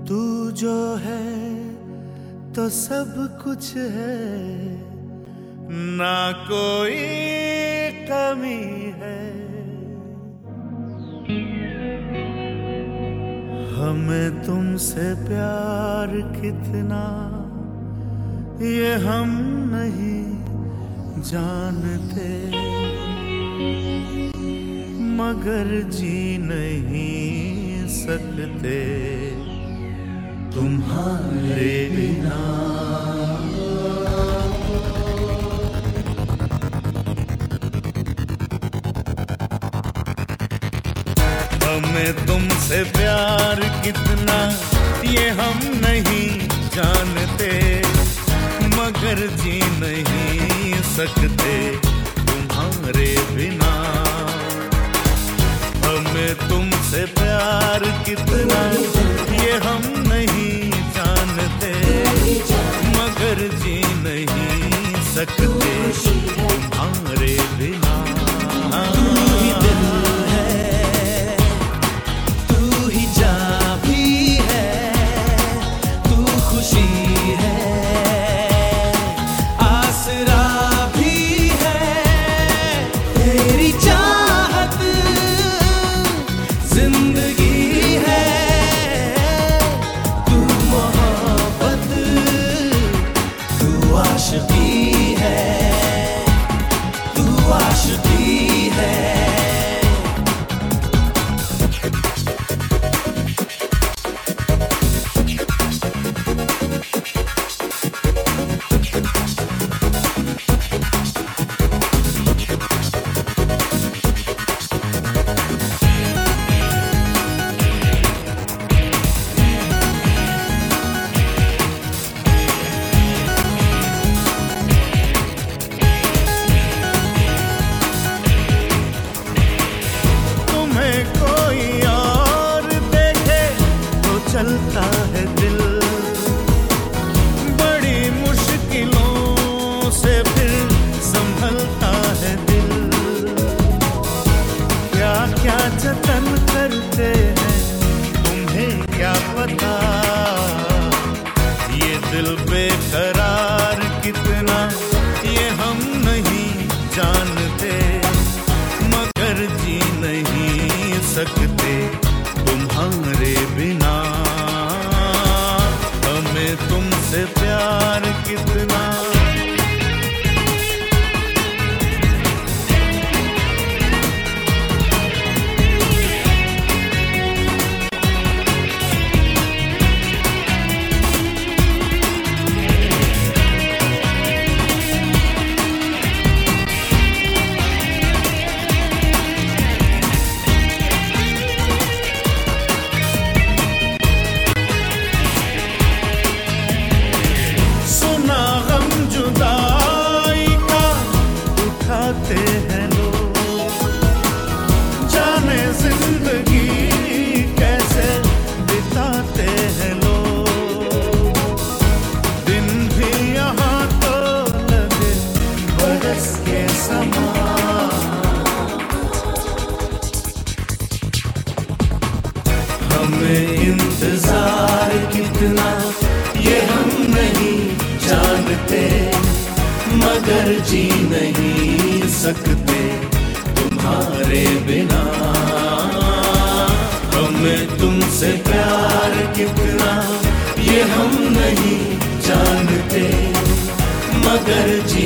तू जो है तो सब कुछ है, ना कोई कमी है। हमें तुमसे प्यार कितना ये हम नहीं जानते, मगर जी नहीं सकते तुम्हारे बिना। हमें तुमसे प्यार कितना ये हम नहीं जानते, मगर जी नहीं सकते तुम्हारे बिना। हमें तुमसे प्यार कितना ये हम नहीं जानते, मगर जी नहीं सकते तुम्हारे बिना। चलता है दिल बड़ी मुश्किलों से फिर संभलता है दिल। क्या क्या जतन करते हैं तुम्हें क्या पता, ये दिल बेकरार कितना ये हम नहीं जानते, मगर जी नहीं सकते तुम्हारे बिना। हमें तुमसे प्यार कितना हैं लोग, जाने जिंदगी कैसे बिताते हैं लोग। दिन भी यहाँ तो लगे बरस के समान। हमें इंतजार कितना ये हम नहीं जानते, मगर जी नहीं सकते तुम्हारे बिना। हमें तुमसे प्यार कितना ये हम नहीं जानते, मगर जी